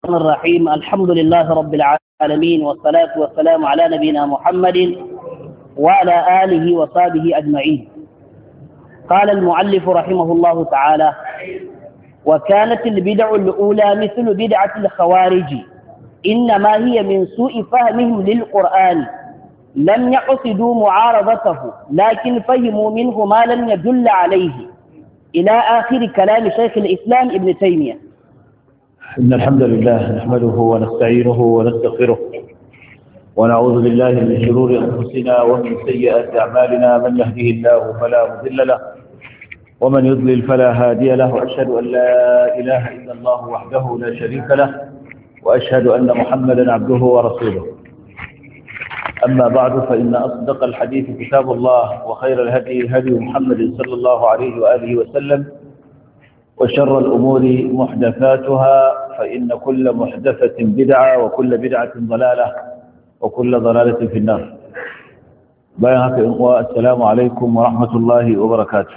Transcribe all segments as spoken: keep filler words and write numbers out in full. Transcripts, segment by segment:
الرحيم. الحمد لله رب العالمين، والصلاة والسلام على نبينا محمد وعلى آله وصحبه أجمعين. قال المؤلف رحمه الله تعالى: وكانت البدع الأولى مثل بدعة الخوارج، إنما هي من سوء فهمهم للقرآن، لم يقصدوا معارضته لكن فهموا منه ما لم يدل عليه، إلى آخر كلام شيخ الإسلام ابن تيمية. إن الحمد لله نحمده ونستعينه ونستغفره ونعوذ بالله من شرور أنفسنا ومن سيئات أعمالنا، من يهده الله فلا مضل له ومن يضلل فلا هادي له، وأشهد أن لا إله إلا الله وحده لا شريك له، وأشهد أن محمدا عبده ورسوله. أما بعد، فإن أصدق الحديث كتاب الله، وخير الهدي هدي محمد صلى الله عليه وآله وسلم، وشر الأمور محدثاتها، فإن كل محدثة بدعة وكل بدعة ضلالة وكل ضلالة في النار. بيانك إخوة، السلام عليكم ورحمة الله وبركاته.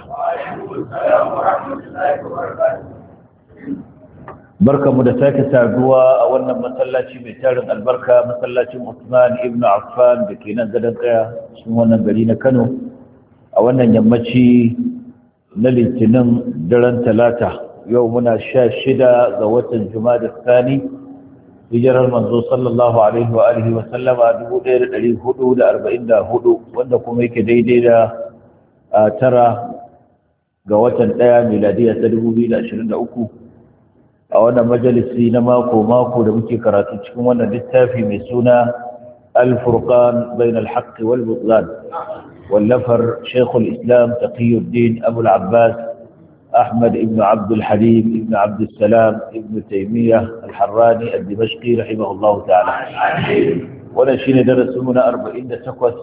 بركة مدساكة سعدوة أولنا مسلاتي بيتارن البركة مسلاتي عثمان ابن عفان بكينا زدنقيا سمونا قلينا كانوا أولنا يمتشي نلتنم درن ثلاثة يومنا الشاشدة ذوات الجماد الثاني hijirar manzo sallallahu alaihi wa alihi wa sallama dubu ɗaya da ɗari hudu da arba'in da hudu, wanda kuma yake daidai da tara ga watan ɗaya miladiya ta dubu biyu da ashirin da uku, a wannan majalisi na mako mako da muke karatu cikin wannan littafi mai suna al-furqan bain al-haqq wal butlan, wallafar shaykhul islam taqiyuddin abul abbas أحمد ابن عبد الحليم ابن عبد السلام ابن تيمية الحراني الدمشقي رحمه الله تعالى. وانا شين درس منا أربعين تقوس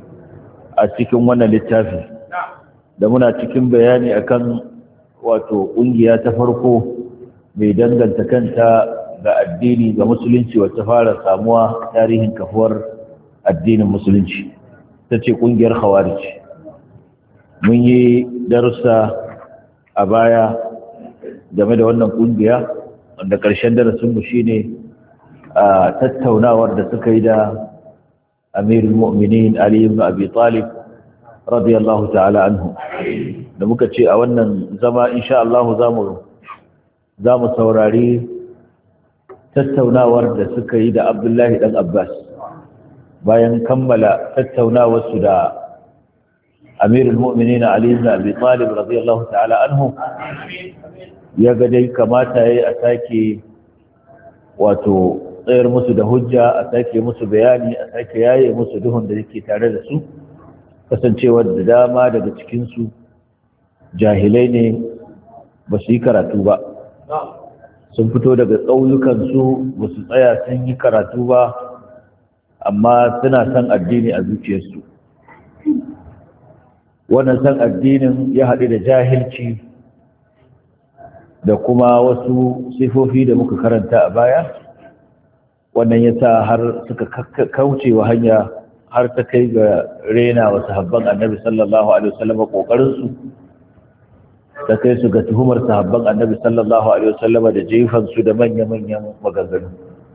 أتكم وانا للتافي دمنا أتكم بياني أكن واتو أنجي تفرقوا بيدنغن تكنتا بأديني بمسلنشي وتفارة ساموا تاريخ كفور الدين المسلنشي تتك أنجي الخوارج من درسة a baya game da wannan kungiya, wanda ƙarshen darasinmu shi ne a tattaunawar da suka yi da amirul mu'minin Ali ibn Abi Talib radiyallahu ta'ala anhu, da muka ce a wannan zama insha Allah za mu saurari tattaunawar da suka yi da Abdullahi dan Abbas bayan kammala tattaunawarsu da أمير المؤمنين علي بن أبي طالب رضي الله تعالى عنه يقدي كما تأي أتاكي واتو غير مسد هجة أتاكي مسد بياني أتاكي ياي مسدهن ذلك تعالى سو فسنشي والدداما لدتكنسو جاهلين بسيكرة توبا سنفتو لك قولكنسو بسيطايا سنكرة توبا أما سنة سن الديني أزوكيسو wannan san addinin ya haɗu da jahilci da kuma wasu sifofi da muka karanta a baya, wannan ya sa har suka kauce wa hanya har ta kai ga rena wa sahabban annabi sallallahu alaihi wasallam kokarinsu ta kai su ga tuhumar sahabban annabi sallallahu alaihi wasallam da jefansu da manya-manyan maganganu.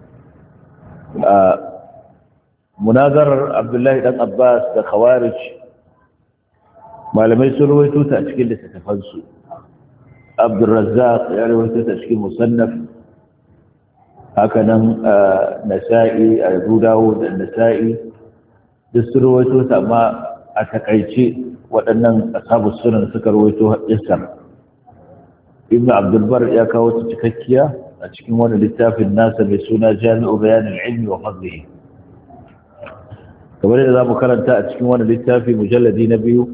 a munazarar Abdullahi dan Abbas da Khawarij malamai sun rawaito ta a cikin littattafansu. Abdurrazzaq ya rawaito ta cikin musannaf, haka nan Nasa'i, Abu Dawud da Nasa'i duk sun rawaito ta, amma a takaice waɗannan ashabus sunan suka rawaito hadisan. Ibn Abdul Bar ya kawo ta cikakkiya a cikin wani littafin nasa mai suna Jami'u Bayan al-Ilmi wa Fadlihi. Kamar da zamu karanta a cikin wani littafi mujalladi na biyu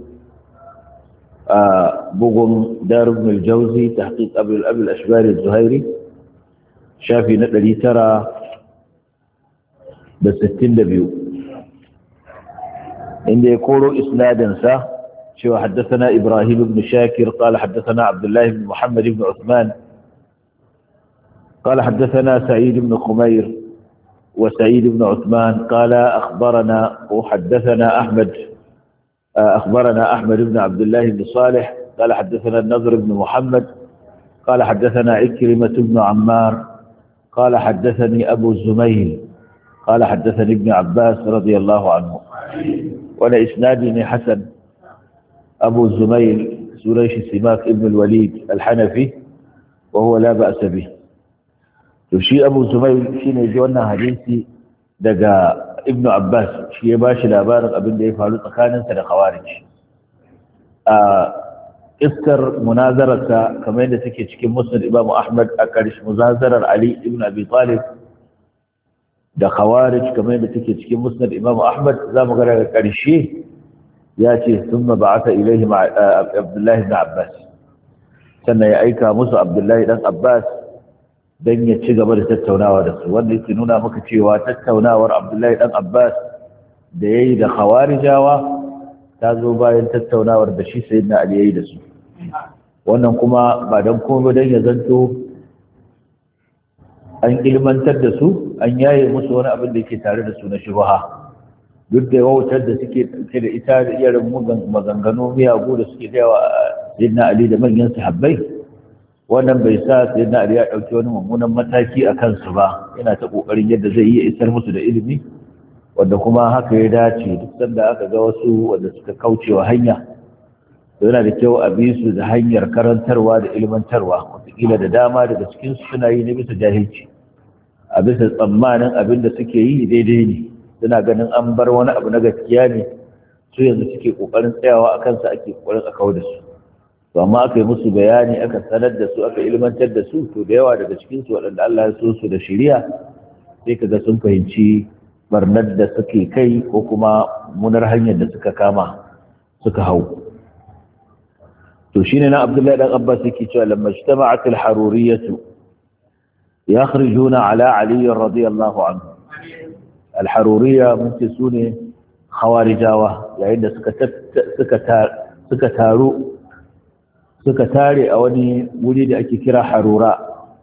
bugun Dar ibn al-Jawzi tahqiq Abu al-Ashbari az-Zuhairi, shafi na ɗari tara da sittin da biyu, inda ya koro isnadin sa cewa haddathana Ibrahim ibn Shakir qala haddathana Abdullah ibn Muhammad ibn Uthman قال حدثنا سعيد بن خمير وسعيد بن عثمان قال أخبرنا وحدثنا أحمد أخبرنا أحمد بن عبد الله بن صالح قال حدثنا النضر بن محمد قال حدثنا عكرمة بن عمار قال حدثني أبو الزميل قال حدثني ابن عباس رضي الله عنه. ولا إسنادي حسن. أبو الزميل سريش السماك ابن الوليد الحنفي وهو لا بأس به. وشي أبو الزميل شين يجونا حديثي دقى ابن عباس شي باشي لابارغ ابن دي فعلو تخانن سنة خوارج. iskar munazararsa kamar yadda take cikin musnad Imam Ahmad a ƙarshe munazarar Ali ibn Abi Talib da Khawarij kamar yadda take cikin musnad Imam Ahmad zamu ga daga ƙarshe ya ce thumma ba'atha ilayhim Abdullah ibn Abbas sannan ya aika musu Abdullah dan Abbas dan ya ci gaba da tattaunawa da su wanda yake nuna maka cewa tattaunawar Abdullah dan Abbas da yayi da Khawarijawa ta zo bayan tattaunawar da shi sayyidina Ali yayi da su wannan kuma ba dan komai dan ya zanto an ilmantar da su an yaye musu wani abin da yake tare da su na shubha duk da wautar da suke dauke da ita da irin maganganu miyagu da suke gaya sayyidina Ali da manyan sahabbai wannan bai sa sayyidina Ali ya dauki wani mummunan mataki a kansu ba yana ta kokarin yadda zai yi isar musu da ilimi wanda kuma haka ya dace duk sanda aka ga wasu wanda suka kaucewa hanya yana da kyau a bi su da hanyar karantarwa da ilmantarwa wataƙila da dama daga cikinsu suna yi na bisa jahilci a bisa tsammanin abin da suke yi daidai ne suna ganin an bar wani abu na gaskiya ne su yanzu suke ƙoƙarin tsayawa a kansa ake ƙoƙarin a kawo da su to amma aka yi musu bayani aka sanar da su aka ilmantar da su to da yawa daga cikinsu waɗanda Allah ya so su da shiriya sai kaga sun fahimci barnar da suke kai ko kuma munar hanyar da suka kama suka hau to shine na Abdullahi dan Abbas yake cewa lamma ijtama'at al-haruriyyah yakhrijuna ala Ali radiyallahu anhu al-haruriyya muntasune khawarijawa yayin da suka suka suka taru suka tare a wani wuri da ake kira Harura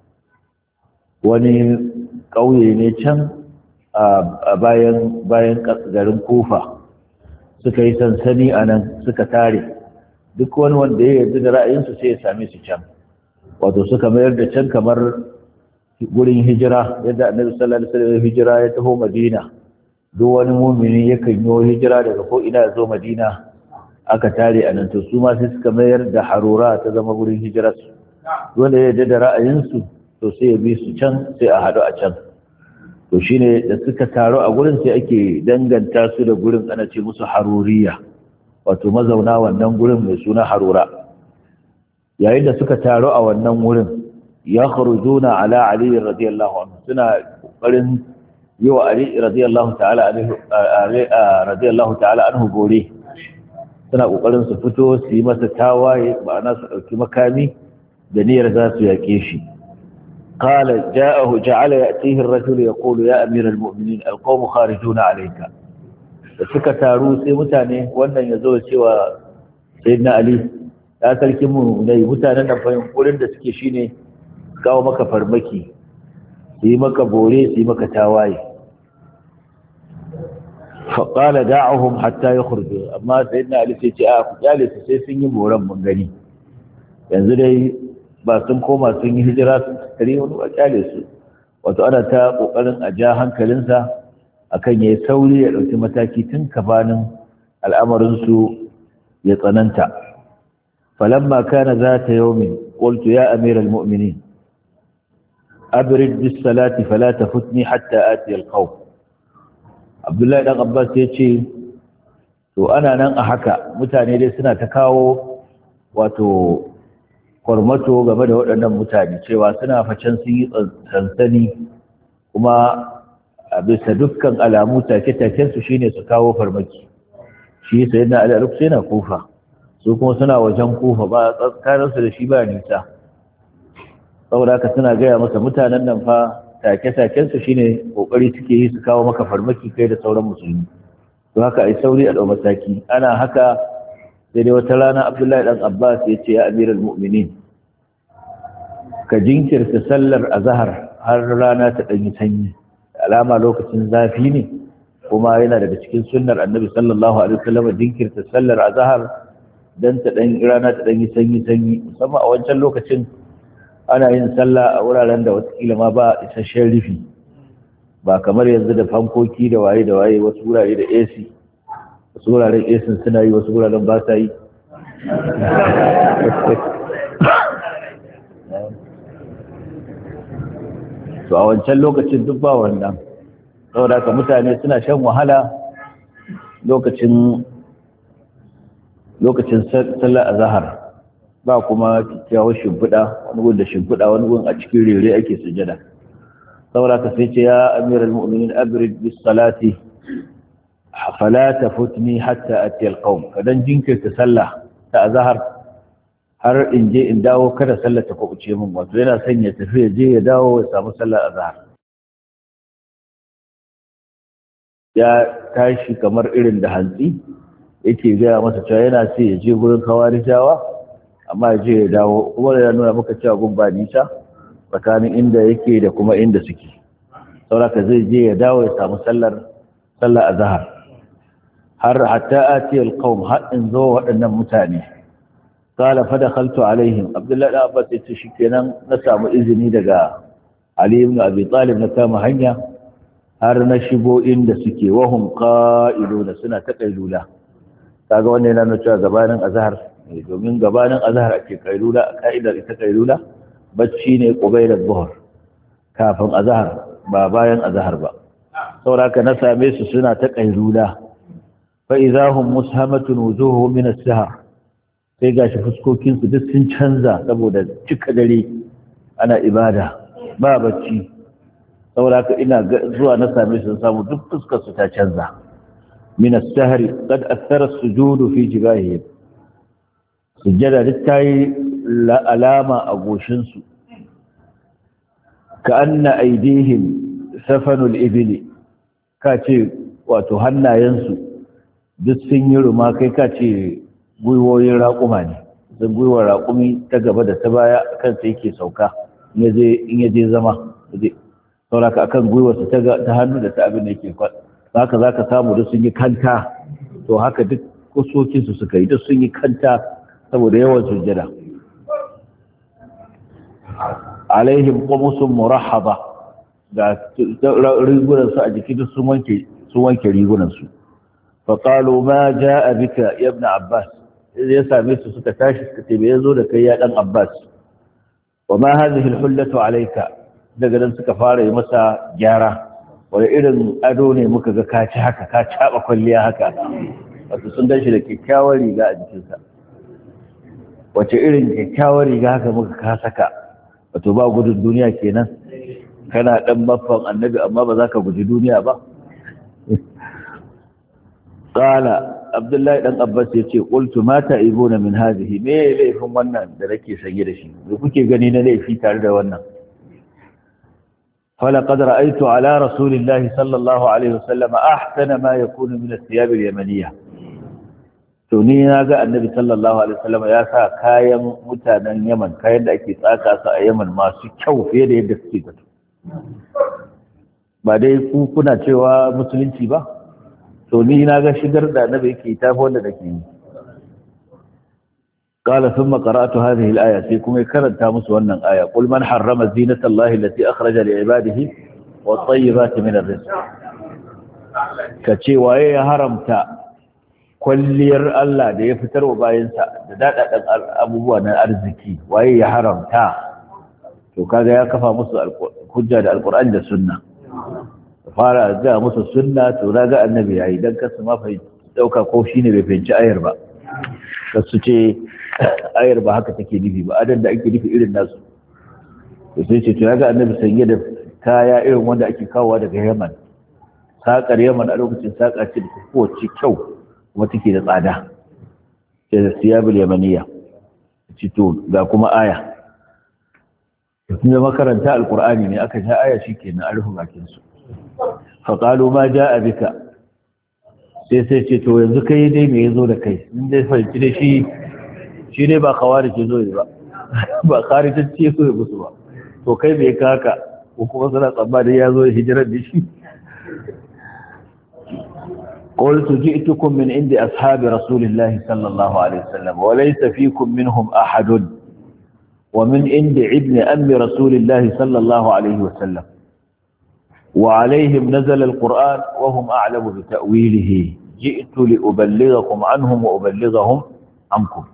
wani kauye ne can a bayan bayan garin Kufa suka yi sansani anan suka tare duk wani wanda ya yarda da ra'ayinsu sai ya same su can wato suka mayar da can kamar gurin hijira yadda Annabi sallallahu alaihi wasallam hijira ya taho Madina duk wani mu'mini yakan yi hijira daga ko ina ya zo Madina aka tare anan to su ma sai suka mayar da Harura ta zama gurin hijirarsu wanda ya yarda da ra'ayinsu to sai ya bi su can sai a haɗu a can to shine da suka taro a gurin sai ake danganta su da gurin ana ce musu Haruriya wato mazauna wannan gurin mai suna Harura yayin da suka taro a wannan wurin ya kharujuna ala Ali radiyallahu anhu suna kokarin yi wa Ali radiyallahu ta'ala anhu radiyallahu ta'ala anhu gore suna kokarin su fito su yi masa tawaye ma'ana su dauki makami da niyyar za su yake shi قال جاءه جعل يأتيه الرجل يقول يا أمير المؤمنين القوم خارجون عليك da suka taru sai mutane wannan ya zo cewa sayyidina Ali ya sarki mu ne mutanen da fahim wurin da suke shine kawo maka farmaki su yi maka bore su yi maka tawaye fa qala da'uhum hatta yakhruju amma sayyidina Ali sai ce a ku kyale su sai sun yi boran mun gani yanzu dai ba sun koma sun yi hijira sun tare wani ba kyale su wato ana ta kokarin a ja hankalinsa akan yayi sauri ya dauki mataki tun kabanin al'amarin su ya tsananta falamma kana zata yawmin qultu ya amir almu'minin abrid bis salati fala tafutni hatta ati alqawm Abdullahi dan Abbas yace to ana nan a haka mutane dai suna ta kawo wato kwarmato game da waɗannan mutane cewa suna facen sun yi sansani kuma a bisa dukkan alamu take-taken su shine su kawo farmaki shi sai na al'aruf sai na Kufa su kuma suna wajen Kufa ba tsakanin su da shi ba nisa saboda haka suna gaya masa mutanen nan fa take-taken su shine kokari suke yi su kawo maka farmaki kai da sauran musulmi to haka ai sauri a dau mataki ana haka sai dai wata rana Abdullahi dan Abbas ya ce ya amiral mu'minin ka jinkirta sallar azhar har rana ta danyi sanyi alama lokacin zafi ne kuma yana daga cikin sunnar Annabi sallallahu alaihi wasallam jinkirta sallar azhar dan ta dan rana ta danyi sanyi sanyi musamman a wancan lokacin ana yin sallah a wuraren da watakila ma ba isasshen rufi, ba kamar yanzu da fankoki da waye da waye, wasu wurare da A C, wasu wuraren A C suna yi, wasu wuraren ba sa yi. To a wancan lokacin duk ba wannan, saboda haka mutane suna shan wahala lokacin lokacin sallar azhar, ba kuma kyakkyawar shimfiɗa, wani gun da shimfiɗa, wani gun a cikin rere ake sujada. saboda ka sai ce ya amiral mu'minin abrid bis salati fala tafutni hatta ati alqawm, kadan jinkirta sallah ta azhar har in je in dawo, kada sallar ta kubuce min. Wato yana son ya tafi ya je ya dawo ya samu sallar azhar. Ya tashi kamar irin da hantsi, yake gaya masa cewa yana sai ya je gurin kawarijawa, amma ya je ya dawo, kuma ya nuna maka cewa gun ba nisa tsakanin inda yake da kuma inda suke. sauraka zai je ya dawo ya samu sallar sallar azhar. har hatta ati alqawm, har in zo waɗannan mutane. qala fa dakhaltu alaihim, abdullahi da abbas yace shikenan na samu izini daga ali ibn abi talib na kama hanya har na shigo inda suke, wahum qa'iluna, suna ta kailula. kaga wannan yana nuna cewa gabanin azhar, domin gabanin azhar ake kailula. a ka'idar ita kailula bacci ne qubailat zuhr, kafin azhar ba bayan azhar ba. saboda haka na same su suna ta kailula. fa idahum mushamatun wujuhuhum min as-sahar, sai gashi fuskokin su duk sun canza saboda cika dare ana ibada ba bacci. saboda haka ina zuwa na same su samu duk fuskar su ta canza. min as-sahar qad athara as-sujud fi jibahihim, sujjada duk tayi alama a goshin su. ka anna aydihim safanul ibli, ka ce wato hannayensu duk sun yi ruma, kai ka ce gwiwoyin raƙuma ne. zan gwiwar raƙumi ta gaba da ta baya kansa yake sauka in ya je zama. sauraka akan gwiwarsa ta hannu da ta abin da yake kwat, haka za ka samu duk sun yi kanta. to haka duk kusokinsu suka yi, duk sun yi kanta saboda yawan sujjada. alaihim qumusun murahhaba, ga rigunansu a jiki duk sun wanke sun wanke rigunansu. fa qalu ma jaa bika ya ibn abbas, ya same su suka tashi suka ce me yazo da kai ya dan abbas. wa ma hadhihi alhullatu alayka, daga nan suka fara yi masa gyara. wani irin ado ne muka ga ka ci haka, ka caba kwalliya haka. wato sun ganshi da kyakkyawar riga a jikinsa. wace irin kyakkyawar riga haka muka ka saka, wato ba gudun duniya kenan. kana dan baffan annabi amma ba za ka guji duniya ba. qala abdullahi dan abbas yace qultu ma ta'ibuna min hadhihi, me laifin wannan da nake sanye da shi, me kuke gani na laifi tare da wannan. فلقد رأيت على رسول الله صلى الله عليه وسلم أحسن ما يكون من الثياب اليمنية. توني ناغا النبي صلى الله عليه وسلم يا سا كاين متانن يمن، كاين da ake tsaka su a Yaman masu kyau fiye da yadda suke zato. ba dai ku kuna cewa musulunci ba, to ni naga shigar da annabi yake tafi wanda nake yi. قال ثم قرأت هذه الآية فيكم كرنت أمس وأن آية قل من حرم زينة الله التي أخرج لعباده والطيبات من الرزق. كتشي وإيه هرمت كل ير الله دي يفتر وباينسا دادات أبوبوانا أرزكي وإيه هرمت. وكذا يكفى مصر حجة القرآن دا السنة. فارا جاء مصر السنة تلاقى النبي عيدا كسما في دوكا قوشيني بفنش آير با. كسوشي ayar ba haka take nufi ba, adan da ake nufi irin nasu. to sai ce to yaga annabi sanye da kaya irin wanda ake kawowa daga Yaman. sakar Yaman a lokacin saka ce da kowace kyau kuma take da tsada, ce da siyabul yamaniya. ci to ga kuma aya, tun da makaranta alqur'ani ne aka ja aya shikenan a rufe bakin su. fa qalu ma jaa bika, sai sai ce to yanzu kai dai me yazo da kai. in dai fahimci da shi shi ne ba kawari ke zo ba, ba kharijacce so ya musu ba. to kai bai kaka ko kuma suna tsammani ya zo hijirar da shi. qultu ji'tukum min indi ashabi rasulillahi sallallahu alaihi wasallam wa laysa fikum minhum ahad wa min indi ibni ammi rasulillahi sallallahu alaihi wa sallam wa alaihim nazala alquran wa hum a'lamu bi ta'wilihi ji'tu li uballighakum anhum wa uballighahum ankum.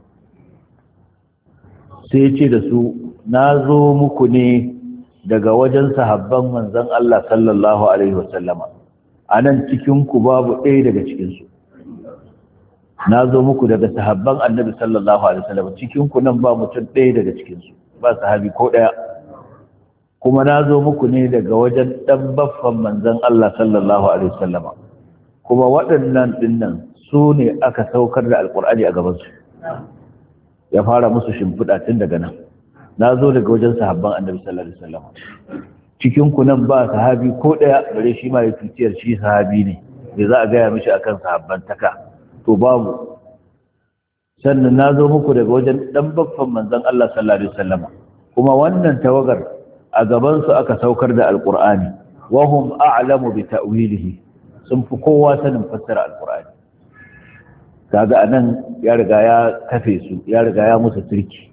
sai ce da su na zo muku ne daga wajen sahabban manzon Allah sallallahu alaihi wa sallama, anan cikin ku babu ɗaya daga cikin su. na zo muku daga sahabban annabi sallallahu alaihi wasallam, cikin ku nan ba mutum ɗaya daga cikin su, ba sahabi ko ɗaya. kuma na zo muku ne daga wajen dan baffan manzon Allah sallallahu alaihi wasallam, kuma waɗannan dinnan su ne aka saukar da alqur'ani a gaban su. ya fara musu shimfiɗa tun daga nan. na zo daga wajen sahabban annabi sallallahu alaihi wasallam, cikin ku nan ba sahabi ko ɗaya, bare shi ma ya tutiyar shi sahabi ne, me za a gaya mishi akan sahabban taka? to babu. sannan na zo muku daga wajen dan baffan manzon Allah sallallahu alaihi wasallam, kuma wannan tawagar a gaban su aka saukar da alqur'ani, wa hum a'lamu bi ta'wilihi, sun fi kowa sanin fassara alqur'ani. kaga anan ya riga ya kafe su, ya riga ya musu turki.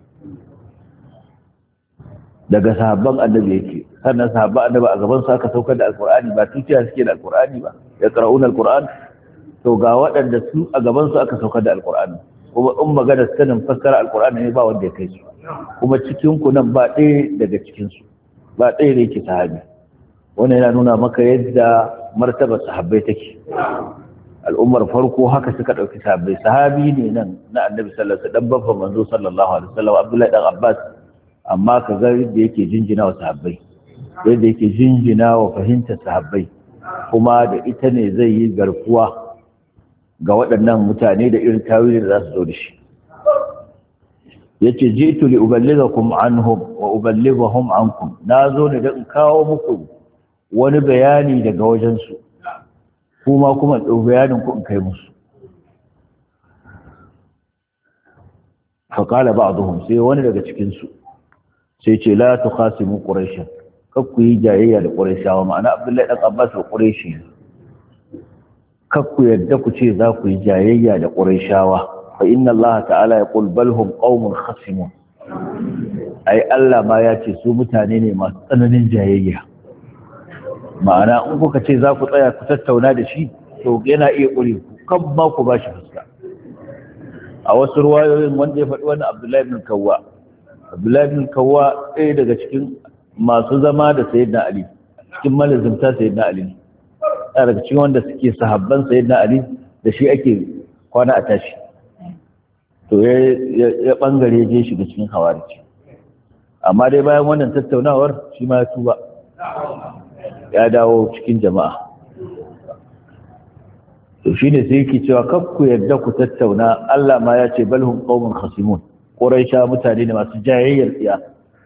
daga sahabban annabi yake, sannan sahabban annabi a gaban su aka saukar da alqur'ani, ba tuciya suke da alqur'ani ba, ya qara'una alqur'an. to ga waɗanda su a gabansu aka saukar da alƙur'ani, kuma in magana sanin fassara alƙur'ani ne ba wanda ya kai su, kuma cikinku nan ba ɗaya daga cikinsu, ba ɗaya da yake sahabi. wannan yana nuna maka yadda martabar sahabbai take. al'ummar farko haka suka ɗauki sahabbai. sahabi ne nan na annabi sallallahu alaihi wasallam, dan babban manzo sallallahu alaihi wasallam, Abdullahi dan Abbas, amma ka ga yadda yake jinjina wa sahabbai, yadda yake jinjina wa fahimtar sahabbai, kuma da ita ne zai yi garkuwa ga waɗannan mutane da irin tawili da za su zo da shi. yace jitu li uballighakum anhum wa uballighahum ankum, nazo ne da in kawo muku wani bayani daga wajen su, kuma kuma dau bayanin ku in kai musu. fa qala ba'dhum, sai wani daga cikin su sai ce la tukhasimu quraish, kakku yi jayayya da quraishawa. ma'ana Abdullahi dan Abbas da quraishi, kakku yadda ku ce za ku yi jayayya da quraishawa. fa inna Allah ta'ala yaqul bal hum qaumun khasimun, ai Allah ma ya ce su mutane ne masu tsananin jayayya. ma'ana in kuka ce za ku tsaya ku tattauna da shi, to yana iya ƙure ku, kan ma ku ba shi fuska. a wasu ruwayoyin wanda ya faɗi wani Abdullahi bin Kawwa, Abdullahi bin Kawwa ɗaya daga cikin masu zama da Sayyidina Ali, cikin malazimta Sayyidina Ali, daga cikin wanda suke sahabban Sayyidina Ali, da shi ake kwana a tashi. to ya bangare je shiga cikin hawarci, amma dai bayan wannan tattaunawar shi ma ya tuba, ya dawo cikin jama'a. to shine sai yake cewa kakku yadda ku tattauna, Allah ma ya ce balhum qaumun khasimun, quraisha mutane ne masu jayayyar tsiya.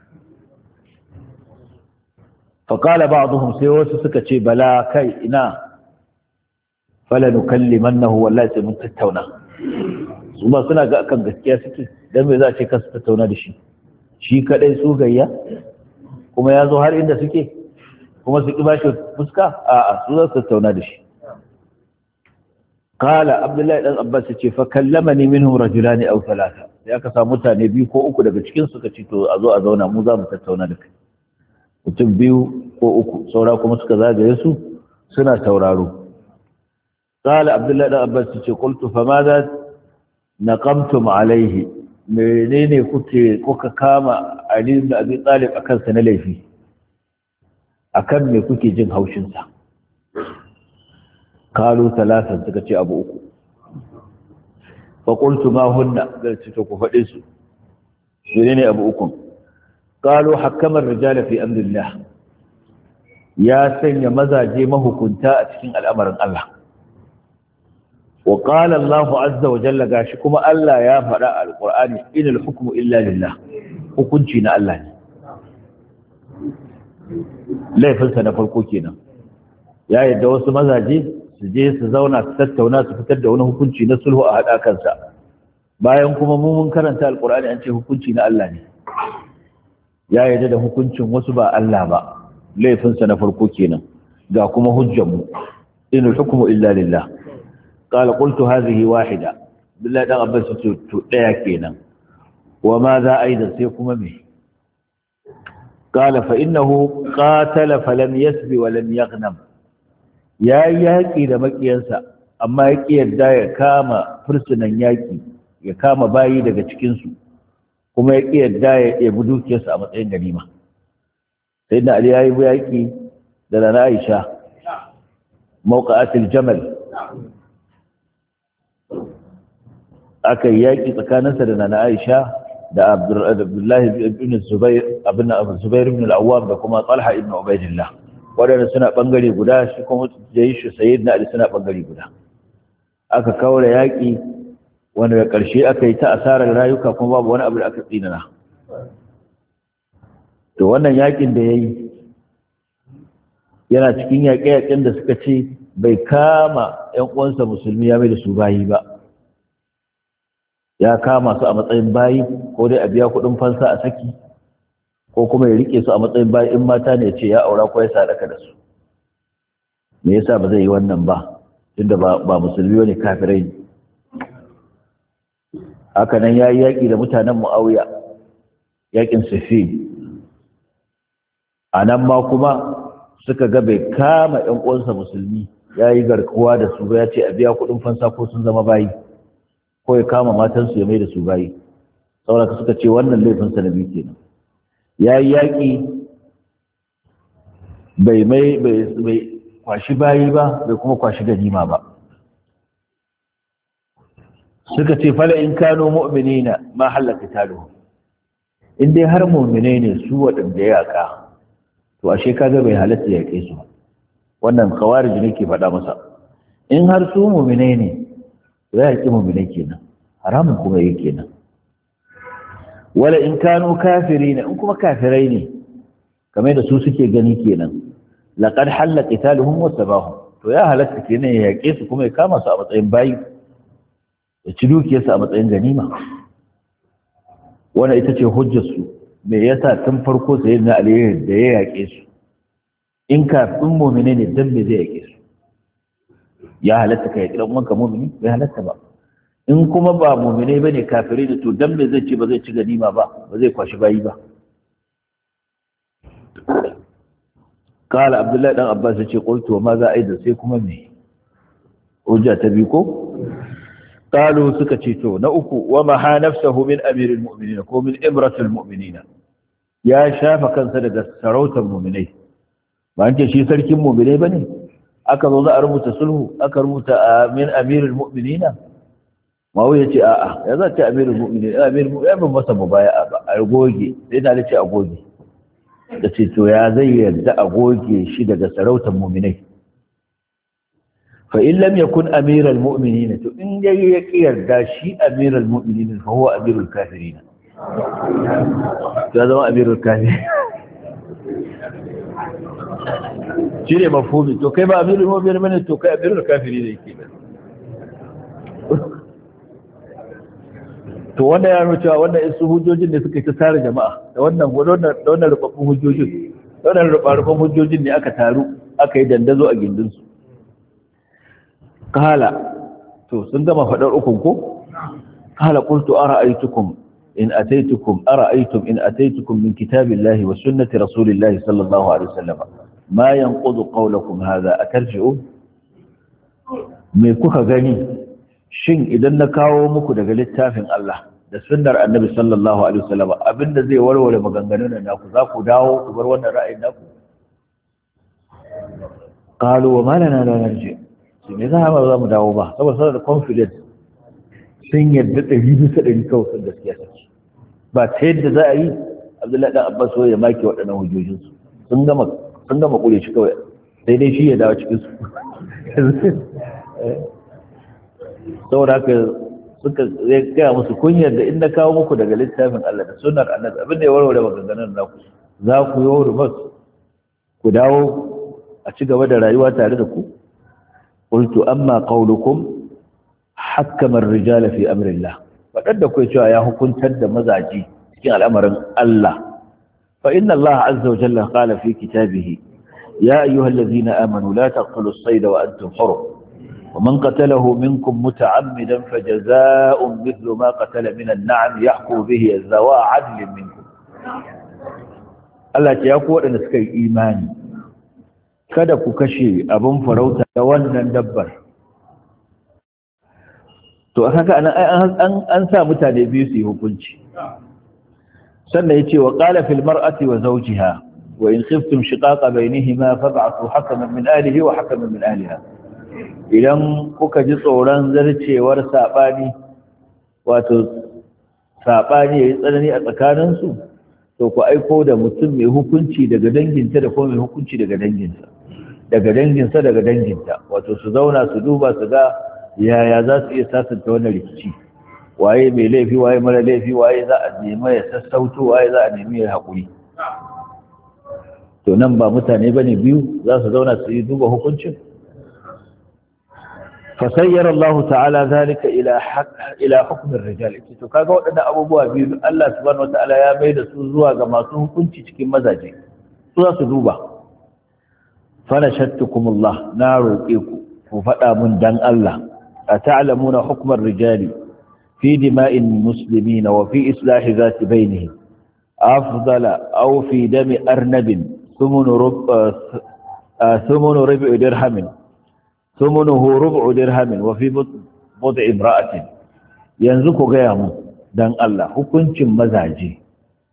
fa qala ba'dhum, sai wasu suka ce bala kai ina, fala nukallimannahu, wallahi sai mun tattauna. su ba suna ga akan gaskiya suke, dan me za a ce kasu tattauna da shi shi kadai su gayya, kuma ya zo har inda suke, kuma su ki bashi fuska. a'a su za su tattauna da shi. qala Abdullahi dan Abbas ce fa kallamani minhum rajulani aw thalatha, sai aka samu mutane biyu ko uku daga cikin suka ce to a zo a zauna, mu za mu tattauna da kai. mutum biyu ko uku, saura kuma suka zagaye su suna sauraro. qala Abdullahi dan Abbas ce qultu fa madha naqamtum alaihi, menene kuke kuka kama Ali ibn Abi Talib akan sa na laifi, akan me kuke jin haushin sa? kalu talatan, suka ce abu uku. fa qultu ma hunna, da ce to ku fade su, menene abu uku? kalu hakama ar-rijal fi amrillah, ya sanya mazaje mahukunta a cikin al'amarin Allah. wa qala Allahu azza wa jalla, gashi kuma Allah ya faɗa a alqur'ani, inal hukmu illa lillah, hukunci na Allah ne. laifinsa na farko kenan, ya yadda wasu mazaje su je su zauna su tattauna su fitar da wani hukunci na sulhu a haɗa kansa, bayan kuma mu mun karanta alqur'ani an ce hukunci na Allah ne. ya yadda da hukuncin wasu ba Allah ba, laifinsa na farko kenan. ga kuma hujjanmu, inal hukmu illa lillah. قال قلت هذه واحدة, بالله دان أبس تو ديا كينان. وماذا أيضا سيكم به, qala fa innahu qatala falam yasbi wa lam yaghnam ya yaki da makiyansa amma ya ki yadda ya kama fursunan yaki ya kama bayi daga cikin su kuma ya ki yadda ya yabi dukiyarsa a matsayin ganima sai da Ali yayi yaki da Nana Aisha mawqa'atul jamal aka yaki tsakaninsa da Nana Aisha da Abdullahi ibn Zubair ibn Zubair ibn al-Awwam da kuma Talha ibn Ubaydillah wadanda suna bangare guda shi kuma Jaysh Sayyidina Ali suna bangare guda aka kaura yaki wanda da karshe aka yi ta asarar rayuka kuma babu wani abu da aka tsinana to wannan yakin da yayi yana cikin yaƙe-yaƙen da suka ce bai kama ƴan uwansa musulmi ya mai da su bayi ba ya kama su a matsayin bayi ko dai a biya kuɗin fansa a saki ko kuma ya rike su a matsayin bayi in mata ne ce ya aura ko ya sadaka da su me yasa ba zai yi wannan ba tunda ba ba musulmi bane kafirai ne haka nan yayi yaki da mutanen Muawiya yakin Siffin anan ma kuma suka ga bai kama ƴan uwansa musulmi yayi garkuwa da su ya ce a biya kuɗin fansa ko sun zama bayi ko ya kama matansu ya mai da su bayi saboda suka ce wannan laifin sa na biyu kenan yayi yaki bai mai bai kwashi bayi ba bai kuma kwashi ganima ba suka ce fala in kano mu'minina ma halaka taluhum in dai har mu'minai ne su waɗanda ya yaka to ashe kaga bai halatta ya yake su wannan khawarij ne ke faɗa masa in har su mu'minai ne ya yake mu'minai kenan haramun kuma yake kenan wala in kano kafirina in kuma kafirai ne kamar da su suke gani kenan laqad halla qitaluhum wa sabahum to ya halatta kenan ya yake su kuma ya kama su a matsayin bayi ya ci dukiyarsa a matsayin ganima wannan ita ce hujjar su me yasa tun farko sai na Ali da ya yake su in kafin mu'mine ne dan me zai yake su ya halatta kai kiran wanka mu'mini bai halatta ba in kuma ba mu'mine bane kafiri da to dan me zai ci ba zai ci ganima ba ba zai kwashi bayi ba قال عبد الله بن عباس yace qultu ma za aida sai kuma me hujja ta bi ko qalu suka ce to na uku wa ma ha nafsuhu min amiril mu'minin ko min ibratil mu'minin ya shafa kansa daga sarautar mu'minai ba an ce shi sarkin mu'minai bane aka zo za a rubuta sulhu aka rubuta min amiril mu'minin mawu yace a'a ya za ta amiril mu'minin amiril mu'minin ba masa mubaya'a ba a goge sai da ce a goge da ce to ya zai yarda a goge shi daga sarautar mu'minai fa in lam yakun amiral mu'minin to in yayi ya yarda shi amiral mu'minin fa huwa amirul kafirin ya zama amirul kafirin shi ne mafhumi to kai ba amirul mu'minin bane to kai amirul kafirin ne yake to wanda ya nuna cewa wannan isu hujjojin da suka yi ta tare jama'a da wannan da wannan rubabbun hujjojin wannan rubabbun hujjojin ne aka taru aka yi dandazo a gindin su kala to sun gama fadar ukun ko kala qultu ara'aytukum in ataytukum ara'aytum in ataytukum min kitabillahi wa sunnati rasulillahi sallallahu alaihi wasallam ma yanqudu qawlakum hadha atarji'u me kuka gani shin idan na kawo muku daga littafin Allah da sunnar annabi sallallahu alaihi wasallam abinda zai warware maganganun nan naku za ku dawo ku bar wannan ra'ayin naku qalu wa ma lana la narji sai me za mu dawo ba saboda saboda confidence sun yadda ɗari bisa ɗari kawai sun gaskiya take ba ta yadda za a yi Abdullahi dan Abbas ya maki waɗannan hujjojin su sun gama sun gama kure shi kawai sai dai shi ya dawo cikin su saboda haka suka zai gaya musu kunyar da inda kawo muku daga littafin Allah da sunnar annabi abin da ya warware maganganun naku za ku yi rubas ku dawo a ci gaba da rayuwa tare da ku qultu amma qawlukum hakkama ar-rijala fi amri Allah fadar da kai cewa ya hukuntar da mazaji cikin al'amarin Allah fa inna Allah azza wa jalla qala fi kitabihi ya ayyuhallazina amanu la taqtulus sayda wa antum hurum ومن قتله منكم متعمدا فجزاء مثل ما قتل من النعم يحكم به ذوى عدل منكم Allah ce ya ku waɗanda suka yi imani kada ku kashe abin farauta da wannan dabbar. To haka an an an sa mutane biyu su yi hukunci. Sannan yace wa qala fil mar'ati wa zawjiha wa in khiftum shiqaqa bainihima fab'athu hakaman min ahlihi wa hakaman min ahliha. Idan kuka ji tsoron zarcewar sabani wato sabani yayi tsanani a tsakaninsu to ku aiko da mutum mai hukunci daga danginta da kuma mai hukunci daga danginsa daga danginsa daga danginta wato su zauna su duba su ga yaya za su iya sasanta wannan rikici, waye mai laifi waye mara laifi, waye za a nemi ya sassauto waye za a nemi ya haƙuri. To nan ba mutane bane biyu za su zauna su yi duba hukuncin. fasayyar Allah ta'ala zalika ila haqq ila hukm ar-rijal. To kaga waɗannan abubuwa biyu Allah subhanahu wataala ya mai da su zuwa ga masu hukunci cikin mazaje, su za su duba. Fana shattukumullah, na roƙe ku ku faɗa mun dan Allah أتعلمون حكم الرجال في دماء المسلمين وفي إصلاح ذات بينهم أفضل أو في دم أرنب ثمن ربع ثمن ربع درهم ثمنه ربع درهم وفي بضع امرأة ينزك قيام دان الله hukuncin mazaje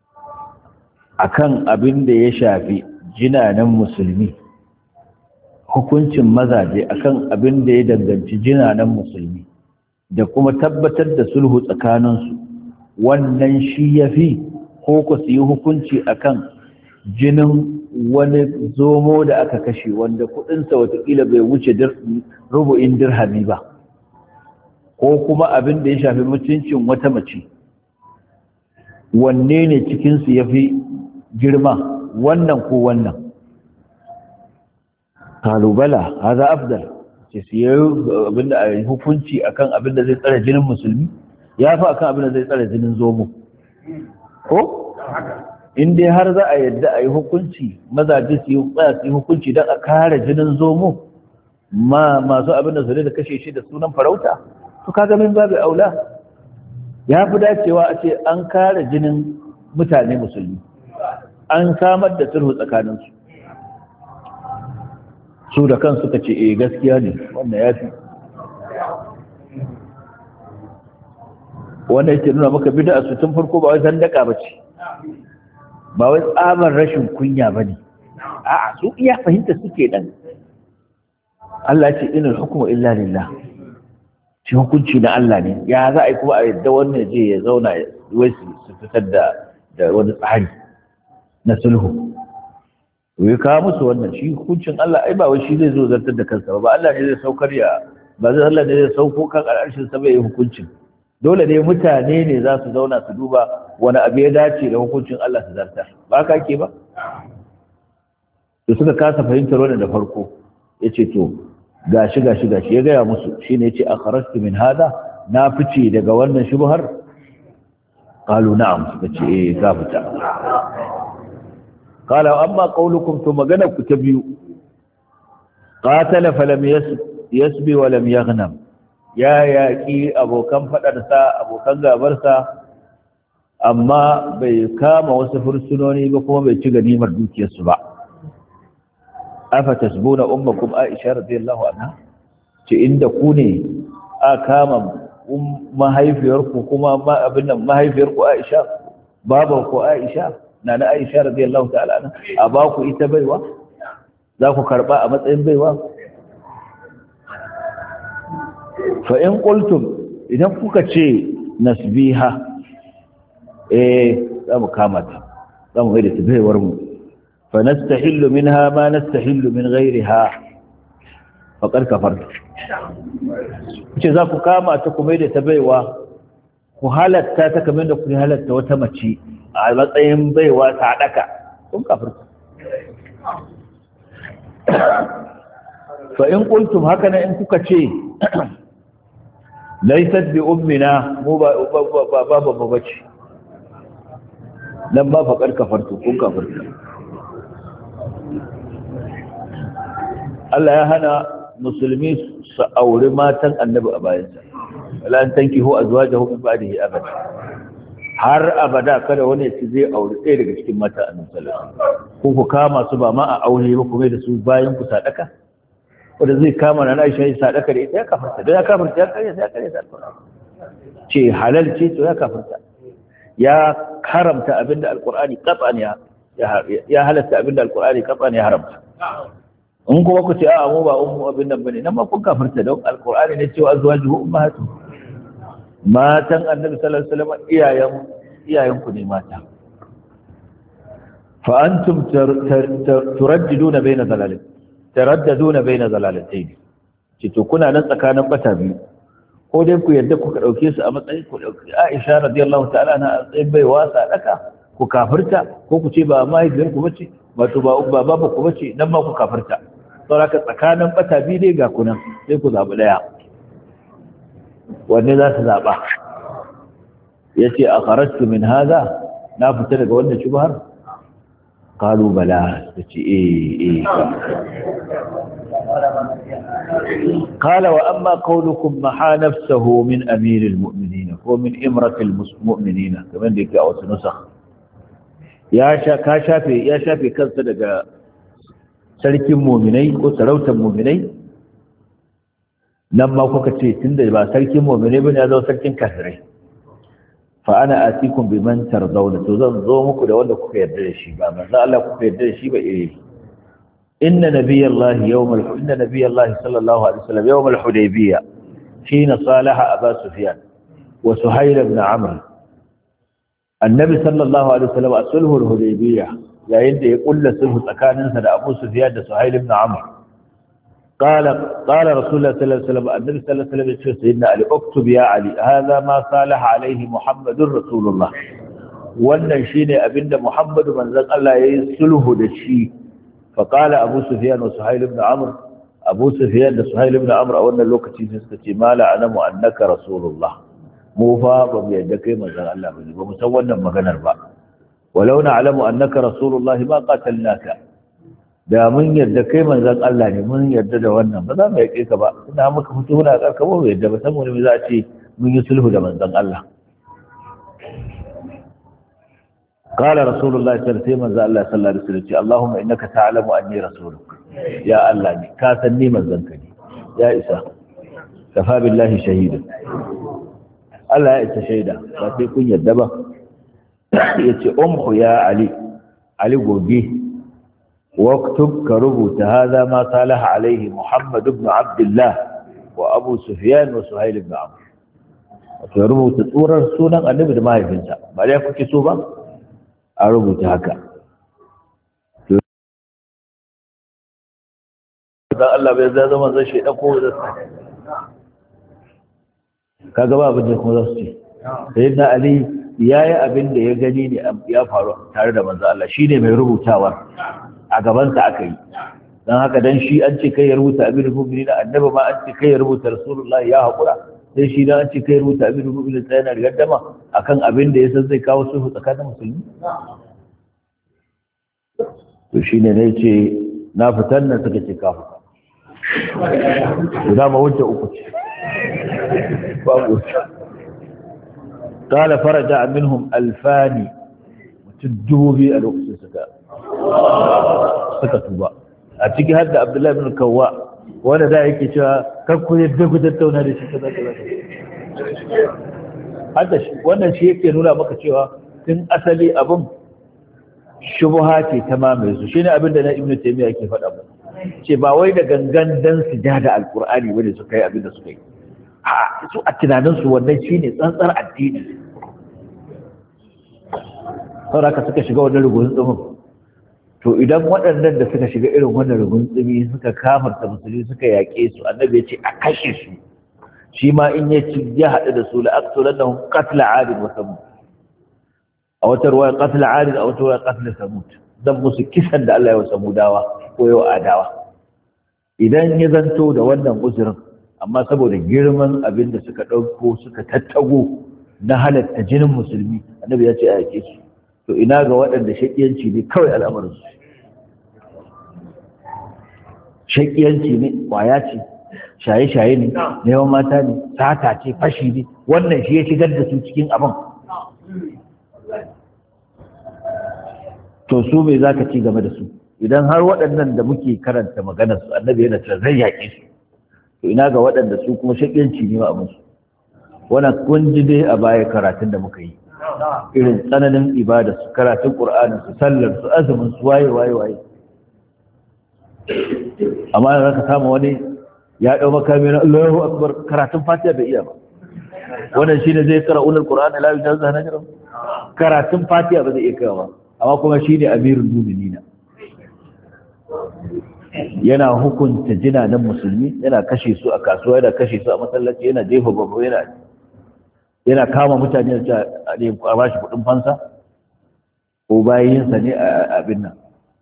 akan abin da ya shafi jinanan musulmi hukuncin mazaje akan abin da ya danganci jinanan musulmi da kuma tabbatar da sulhu tsakaninsu, wannan shi yafi ko ku su yi hukunci akan jinin wani zomo da aka kashe wanda kudinsa watakila bai wuce rubu'in dirhami ba, ko kuma abin da ya shafi mutuncin wata mace, wanne ne cikinsu yafi girma, wannan ko wannan? kalubala haza afdal, ce su yi abinda a hukunci akan abinda zai tsare jinin musulmi ya fi akan abinda zai tsare jinin zomo. Ko in dai har za a yadda a yi hukunci mazaje su yi tsaya su yi hukunci don a kare jinin zomo ma masu abinda su da kashe shi da sunan farauta, to kaga min babu aula ya fi dacewa a ce an kare jinin mutane musulmi, an samar da sulhu tsakaninsu. Su da kan suka ce eh gaskiya ne wannan ya fi. Wannan yake nuna maka bid'a su tun farko ba wai zandaka ba ce, ba wai tsabar rashin kunya ba ne, a'a su iya fahimta suke dan Allah ce inal hukmu illa lillah, shi hukunci na Allah ne, ya za a yi kuma a yadda wannan je ya zauna wai su fitar da da wani tsari na sulhu. Wai kawo musu wannan shi hukuncin Allah ai ba wai shi zai zo zartar da kansa ba, Allah ne zai saukar ya ba zai Allah ne zai sauko kan al'arshin sa bai yi hukuncin. Dole ne mutane ne za su zauna su duba wani abu ya dace da hukuncin Allah su zartar, ba ka ke ba? Da suka kasa fahimtar wannan da farko yace to gashi gashi gashi ya gaya musu shine yace akhrajtu min hada, na fice daga wannan shubhar. Qalu na'am, suka ce eh ka fita. قال أما قولكم ثم جنب كتبيو قاتل فلم يسبي ولم يغنم يا يا كي أبو كم فدرسا أبو كم غابرسا أما بكام وسفر السنوني بكم بيتشغني مردوك يسبع أفتسبون أمكم عائشة رضي الله عنها عند كوني أكام ما هيفيركم كما ما أبنا ما هيفيركم عائشة بابكم عائشة na na Aisha radiyallahu ta'ala anha a ba ku ita baiwa, za ku karba a matsayin baiwa? Fa in qultum, idan kuka ce nasbiha eh za mu kama ta, za mu haida ta baiwar mu, fa nastahillu minha ma nastahillu min ghayriha faqad kafartu. Ce za ku kama ta kuma da ta baiwa, ku halatta ta kamar da ku halatta wata mace a matsayin baiwa ta daka, kun kafirta. Fa in qultum haka na in kuka ce laysat bi ummina mu ba ba ba bace, dan ba faqad kafartu, kun kafirta. Allah ya hana musulmi su auri matan annabi a bayansa, wala an tankihu azwajahu min ba'dihi abada. har abada kada wani ya ci zai aure ɗaya daga cikin mata a sallallahu ko ku kama su ba ma a aure ba kuma da su bayan ku sadaka wanda zai kama na Aisha ya sadaka da ita ya kafarta da ya kafarta ya kare ya kare sadaka ce halal ce to ya kafarta ya haramta abinda alqur'ani qat'an ya ya halatta abinda alqur'ani qat'an ya haramta in kuma ku ce a mu ba ummu abin nan bane nan ma kun kafarta don alqur'ani ne cewa azwajuhu ummahatu matan annabi sallallahu alaihi wasallam iyayen iyayen ku ne mata fa antum turaddiduna baina dalalin taraddaduna baina dalalatayn ce to kuna nan tsakanin bata biyu ko dai ku yadda ku dauke su a matsayin ku dauki Aisha radiyallahu ta'ala na tsayin bai wasa daka ku kafirta ko ku ce ba mahaifiyar ku bace wato ba ubba ba ku bace nan ma ku kafirta saboda tsakanin bata biyu dai ga kunan sai ku zabi daya wanne za su zaɓa ya ce a kharajtu min haza na fita daga wannan shubhar qalu bala ta ce eh eh qala wa amma qawlukum maha nafsuhu min amiril mu'minin ko min imratil mu'minin kamar da yake a wasu nusakh ya sha ka shafe ya shafe kansa daga sarkin mu'minai ko sarautar mu'minai nan ma kuka ce tunda ba sarkin mu'mini bane ya zo sarkin kafirai fa ana atikum biman tardawna to zan zo muku da wanda kuka yarda da shi ba manzo Allah kuka yarda da shi ba eh inna nabiyallahi yawmal inna nabiyallahi sallallahu alaihi wasallam yawmal hudaybiyah hina salaha aba sufyan wa suhayl ibn amr annabi sallallahu alaihi wasallam a sulhul hudaybiyah yayin da ya kulla sulhu tsakaninsa da abu sufyan da suhayl ibn amr قال قال رسول الله صلى الله عليه وسلم النبي صلى الله عليه وسلم يقول سيدنا علي اكتب يا علي هذا ما صالح عليه محمد رسول الله wannan shine abinda Muhammadu manzon Allah yayi sulhu da shi fa qala Abu Sufyan wa Suhayl ibn Amr Abu Sufyan da Suhayl ibn Amr a wannan lokaci suka ce mala anamu annaka rasulullah mu fa ba mu yadda kai manzon Allah bane ba mu san wannan maganar ba walau na'lamu annaka rasulullah ma qatalnaka da mun yarda kai manzon Allah ne mun yarda da wannan ba za mu yake ka ba ina muka fito muna karka ba mu yarda ba saboda me za a ce mun yi sulhu da manzon Allah qala rasulullahi sallallahu alaihi wasallam Allah sallallahu alaihi wasallam Allahumma innaka ta'lamu anni rasuluk ya Allah ne ka san ni manzon ka ne ya isa kafa billahi shahidan Allah ya isa shaida ba sai kun yarda ba yace umhu ya ali ali gobe واكتب كربوت هذا ما صالح عليه محمد بن عبد الله وأبو سفيان وسهيل بن عمرو كربوت صورة سنة النبي ما يفنسا ما لا يكون كسوبا أربوت هكا الله بيزاد من ذا شيء أقول kaga ba abin da kuma za su ce sayyidina ali yayi abin da ya gani ne ya faru tare da manzo Allah shine mai rubutawar a gabansa aka yi don haka don shi an ce kai ya rubuta abin rububin na annaba ma an ce kai ya rubuta rasulullah ya haƙura sai shi da an ce kai ya rubuta abin rububin na yana rigaddama a kan abin da ya san zai kawo sulhu tsakanin musulmi to shi ne na ce na fitar nan suka ce ka fita guda ma wuce uku ce babu wuce قال فرجع منهم ألفان وتدوبي الوقت سكا suka tuba a ciki har da Abdullahi bin Kawwa wanda da yake cewa kan ku yadda ku tattauna da shi kaza kaza hada shi wannan shi yake nuna maka cewa tun asali abun shubha ce ta mamaye su shine abin da na Ibn Taymiyyah yake faɗa ba ce ba wai da gangan dan su ja da alqur'ani bane suka yi abin da suka yi a su a tunanin su wannan shine tsantsar addini saboda ka suka shiga wannan rugun tsumin to idan waɗannan da suka shiga irin wannan rugun tsumi suka kafarta musulmi suka yaƙe su annabi ya ce a kashe su shi ma in ya ci ya haɗu da su la'aqtulannahum qatla 'ad wa samud a wata ruwaya qatla 'ad a wata ruwaya qatla samud dan musu kisan da Allah ya wa samudawa ko ya adawa idan ya zanto da wannan uzurin amma saboda girman abin da suka ɗauko suka tattago na halatta jinin musulmi annabi ya ce a yaƙe su to ina ga waɗanda shaƙiyanci ne kawai al'amarinsu shaƙiyanci ne ƙwaya ce shaye-shaye ne neman mata ne sata ce fashi ne wannan shi ya shigar da su cikin abin to su me za ka ci game da su idan har waɗannan da muke karanta maganar su annabi yana cewa zai yaƙe su to ina ga waɗanda su kuma shaƙiyanci ne ma abin su wannan kun ji dai a baya karatun da muka yi irin tsananin ibada su karatun qur'anin su sallar su azumin su waye waye waye amma da ka samu wani ya dau makami na Allahu akbar karatun fatiha bai iya ba wannan shine zai qara'ul qur'an la yujazu najra karatun fatiha ba zai iya kai ba amma kuma shine amirul mu'minin yana hukunta jinanan musulmi yana kashe su a kasuwa yana kashe su a masallaci yana jefa babu yana yana kama mutane da a ba shi kudin fansa ko bayinsa ne a abin nan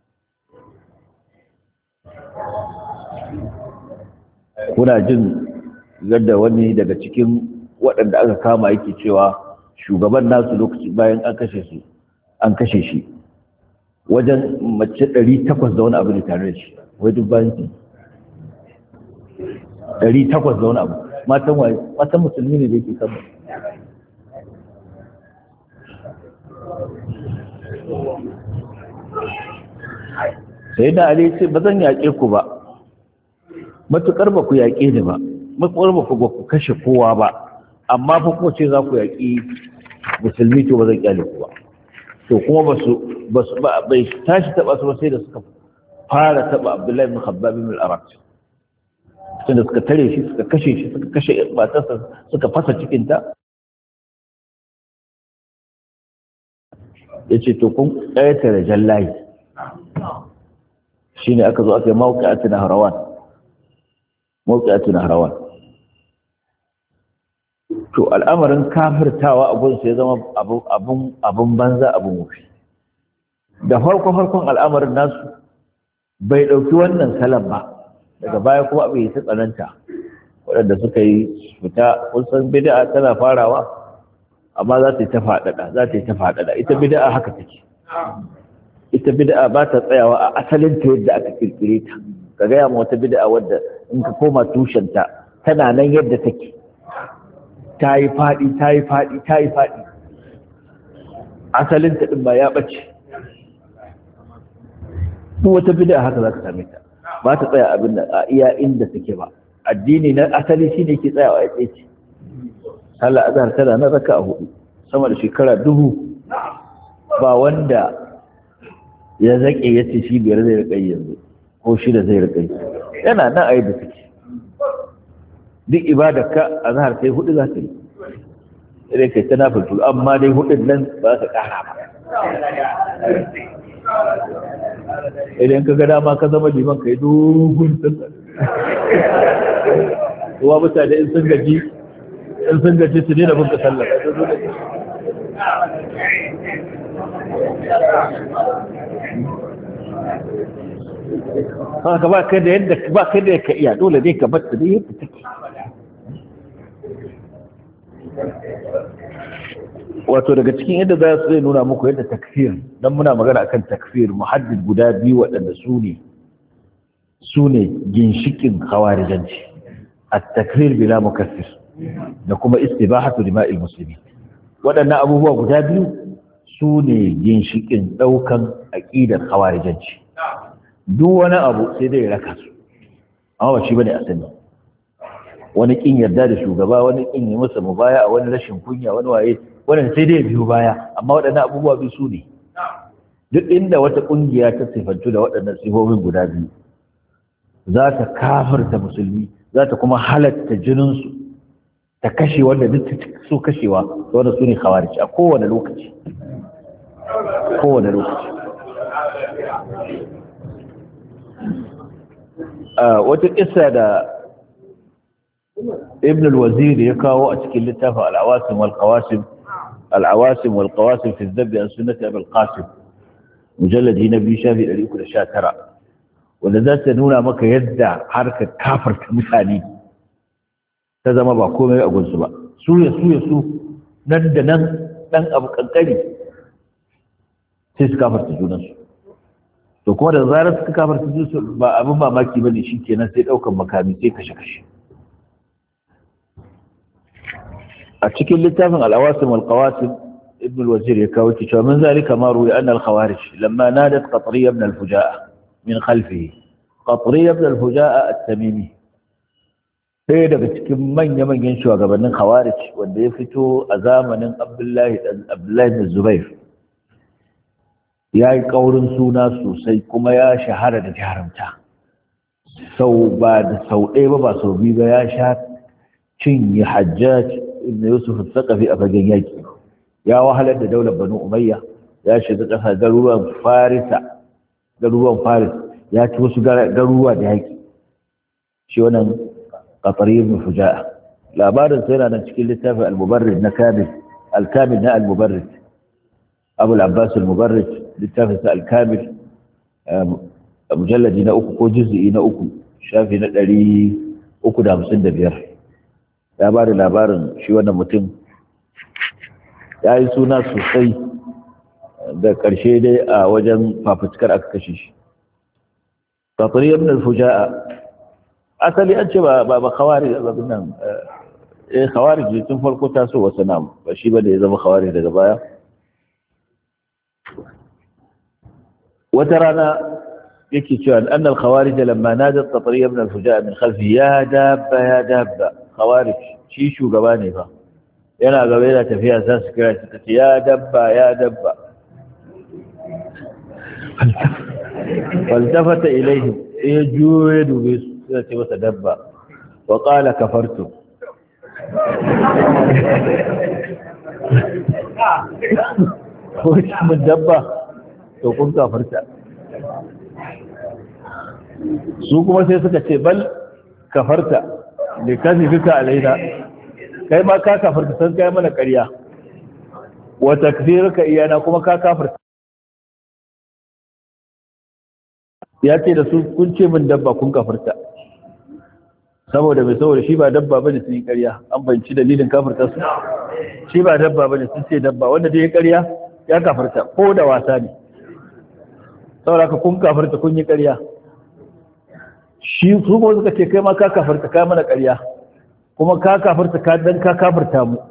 kuna jin yadda wani daga cikin waɗanda aka kama yake cewa shugaban nasu lokaci bayan an kashe su an kashe shi wajen mace ɗari takwas da wani abu ne tare da shi wai duk bayan su ɗari takwas da wani abu matan waye matan musulmi ne da yake kama sai da Ali ce ba zan yaƙe ku ba matuƙar ba ku yaƙe ni ba matuƙar ba ku ba ku kashe kowa ba amma fa ko ce za ku yaƙi musulmi to ba zan kyale ku ba to kuma ba su ba su ba bai tashi taba su ba sai da suka fara taba Abdullahi ibn Khabbab ibn al-Arat sai da suka tare shi suka kashe shi suka kashe matarsa suka fasa cikin ta yace to kun ƙayata da jallahi shine aka zo aka yi mawqi'atu nahrawan mawqi'atu nahrawan to al'amarin kafirtawa abun sai zama abun abun banza abun wufi da farko farkon al'amarin nasu bai dauki wannan salam ba daga baya kuma abin ya tsananta waɗanda suka yi fita kusan bid'a tana farawa amma za ta yi ta faɗaɗa za ta yi ta faɗaɗa ita bid'a haka take ita bid'a ba ta tsayawa a asalin ta yadda aka kirkire ta ka gaya ma wata bid'a wadda in ka koma tushenta tana nan yadda take ta yi faɗi ta yi faɗi ta yi faɗi asalin ta ɗin ba ya ɓace duk wata bid'a haka za ka same ta ba ta tsaya abin da a iya inda take ba addini na asali shine ke tsayawa ya tsaye Allah azhar tana na raka a hudu sama da shekara dubu ba wanda ya zake ya ce shi biyar zai rika yanzu ko shida zai rika yana nan a yadda take duk ibadar ka azhar sai hudu za ta yi sai kai ta nafiltu amma dai hudun nan ba za ta kara ba idan ka ga dama ka zama liman kai dogon sallah kuwa mutane in sun gaji in sun gaji su ne da bunka sallah haka ba kai da yadda ba kai da ka iya dole dai ka batta da yadda take wato daga cikin yadda za su zai nuna muku yadda takfir don muna magana akan takfir muhaddid guda biyu waɗanda su ne su ne ginshikin khawarijanci at-takfir bila mukaffir da kuma istibahatu dima'il muslimin waɗannan abubuwa guda biyu su ne ginshikin ɗaukan aqidar khawarijanci duk wani abu sai dai raka su amma ba shi bane asali wani kin yarda da shugaba wani kin yi masa mubaya a wani rashin kunya wani waye wannan sai dai biyu baya amma waɗannan abubuwa biyu su ne duk inda wata kungiya ta sifantu da waɗannan sifofin guda biyu za ta kafirta musulmi za ta kuma halatta jininsu ta kashe wanda duk su kashewa wanda su ne khawarij a kowane lokaci kowane lokaci wata kissa da ibn al-wazir ya kawo a cikin littafin al-awasim wal qawasim al-awasim wal qawasim fi dhabb an sunnati abul qasim mujalladi na biyu shafi ɗari uku da sha tara wanda za ta nuna maka yadda harkar kafarta mutane ta zama ba komai a gunsu ba su ya su ya su nan da nan dan abu kankari sai su kafarta junansu to kuma da zarar suka kafarta junansu ba abin mamaki bane shikenan sai daukan makami sai kashe kashe a cikin littafin al-awasim wal qawasim ابن الوزير يكاوتي ومن ذلك ما روي أن الخوارج لما نادت قطرية بن الفجاء من خلفه قطرية بن الفجاء التميمي sai daga cikin manya-manyan shugabannin khawarij wanda ya fito a zamanin Abdullahi Abdullahi bin Zubair ya yi kaurin suna sosai kuma ya shahara da jarumta sau ba da sau ɗaya ba ba sau biyu ba ya sha cinye Hajjaj ibn Yusuf al-Thaqafi a fagen yaki ya wahalar da daular Banu Umayya ya shiga ƙasa garuruwan Farisa garuruwan Faris ya ci wasu garuruwa da yaki shi wannan قطري بن فجاء labarin sai yana cikin littafin al-mubarrid na kamil al-kamil na al-mubarrid Abu al-Abbas al-mubarrid littafin sa al-kamil mujalladi na uku ko juz'i na uku shafi na ɗari uku da hamsin da biyar ya bada labarin shi wannan mutum ya yi suna sosai da ƙarshe dai a wajen fafutukar aka kashe shi qatri ibn al-fuja'a asali an ce ba ba khawari da nan eh khawari tun farko taso wasu nam ba shi ba da ya zama khawari daga baya wata rana yake cewa annal khawarij lamma nadat qatriya ibn al-fuja'a min khalfi ya dabba ya dabba khawarij shi shugaba ne fa yana gaba yana tafiya sai su kira shi kace ya dabba ya dabba faltafata ilayhi ya juye dube su sai ce masa dabba wa qala kafartu ko mun dabba to kun kafarta su kuma sai suka ce bal kafarta li kadhibika alaina kai ma ka kafarta san kai mana ƙarya wa takfiruka iyana kuma ka kafarta ya ce da su kun ce min dabba kun kafarta saboda mai saboda shi ba dabba bane sun yi ƙarya an banci dalilin kafirta su shi ba dabba bane sun ce dabba wanda da ya ƙarya ya kafirta ko da wasa ne saboda ka kun kafirta kun yi ƙarya shi su kuma suka ce kai ma ka kafirta ka mana ƙarya kuma ka kafirta ka dan ka kafirta mu